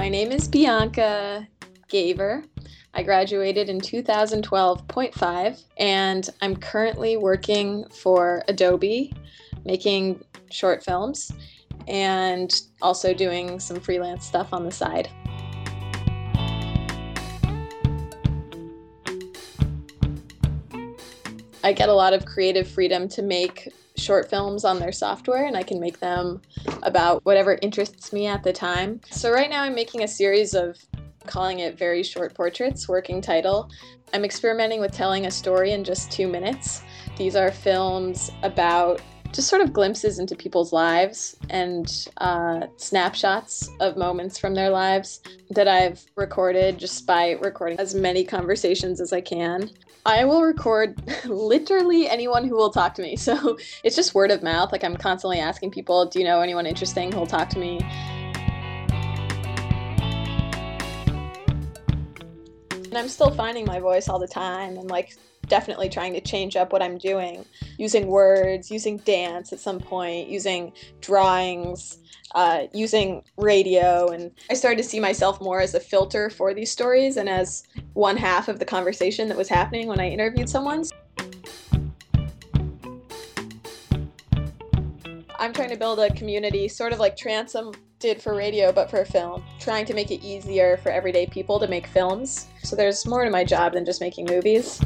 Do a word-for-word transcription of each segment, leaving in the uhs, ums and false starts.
My name is Bianca Gaver. I graduated in two thousand twelve point five, and I'm currently working for Adobe, making short films, and also doing some freelance stuff on the side. I get a lot of creative freedom to make short films on their software, and I can make them about whatever interests me at the time. So right now I'm making a series of, calling it Very Short Portraits, working title. I'm experimenting with telling a story in just two minutes. These are films about just sort of glimpses into people's lives and uh, snapshots of moments from their lives that I've recorded just by recording as many conversations as I can. I will record literally anyone who will talk to me. So it's just word of mouth. Like, I'm constantly asking people, do you know anyone interesting who will talk to me? And I'm still finding my voice all the time and like definitely trying to change up what I'm doing, using words, using dance at some point, using drawings, uh, using radio. And I started to see myself more as a filter for these stories and as one half of the conversation that was happening when I interviewed someone. I'm trying to build a community, sort of like Transom did for radio, but for film, trying to make it easier for everyday people to make films. So there's more to my job than just making movies.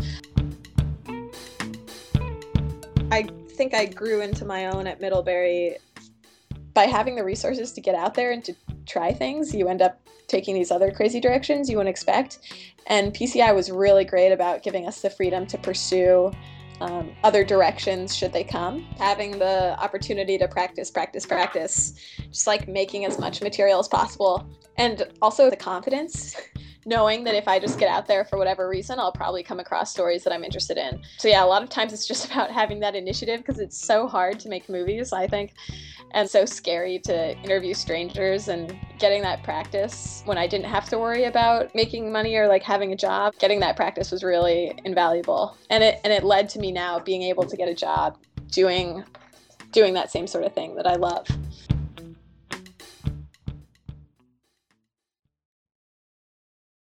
I think I grew into my own at Middlebury by having the resources to get out there and to try things. You end up taking these other crazy directions you wouldn't expect. And P C I was really great about giving us the freedom to pursue um, other directions should they come. Having the opportunity to practice, practice, practice, just like making as much material as possible. And also the confidence, knowing that if I just get out there for whatever reason, I'll probably come across stories that I'm interested in. So yeah, a lot of times it's just about having that initiative because it's so hard to make movies, I think, and so scary to interview strangers, and getting that practice when I didn't have to worry about making money or like having a job. Getting that practice was really invaluable. And it and it led to me now being able to get a job doing doing that same sort of thing that I love.